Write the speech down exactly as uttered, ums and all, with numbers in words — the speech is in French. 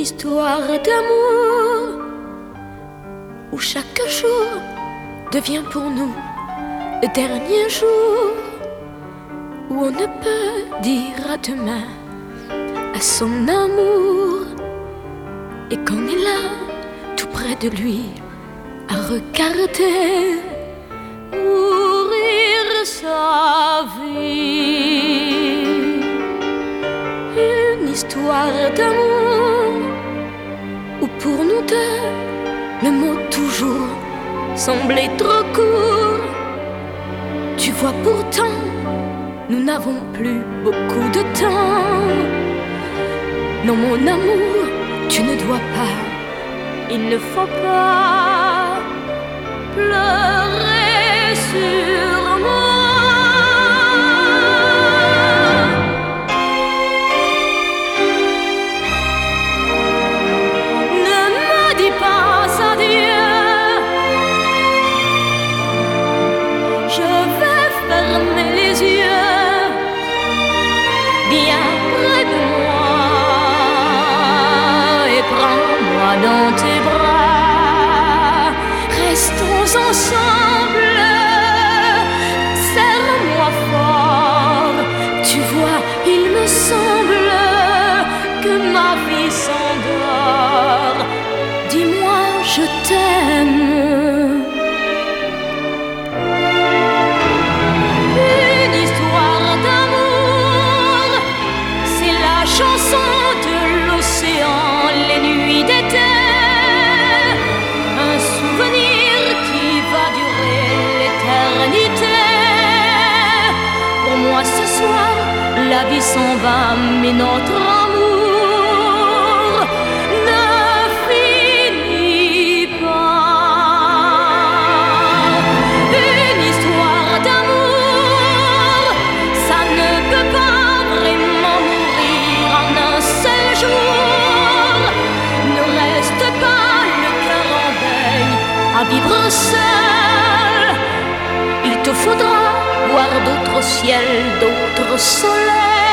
histoire d'amour où chaque jour devient pour nous le dernier jour, où on ne peut dire à demain à son amour, et qu'on est là tout près de lui à regarder mourir sa vie. Une histoire d'amour où pour nous deux le mot toujours semblait trop court. Tu vois, pourtant nous n'avons plus beaucoup de temps. Non mon amour, tu ne dois pas, il ne faut pas pleurer sur moi. Ne me dis pas adieu, je vais fermer les yeux bien près de moi et prends-moi dans tes bras. Restons ensemble, serre-moi fort. Tu vois, il me semble que ma vie s'endort. Dis-moi, je t'aime. Une histoire d'amour, c'est la chanson de l'océan, les nuits d'été. Un souvenir qui va durer l'éternité. Pour moi ce soir, la vie s'en va, mais notre amour ne finit pas. Une histoire d'amour, ça ne peut pas vraiment mourir en un seul jour. Ne reste pas le cœur en deuil à vivre seul. Il te faudra voir d'autres ciels, d'autres soleils.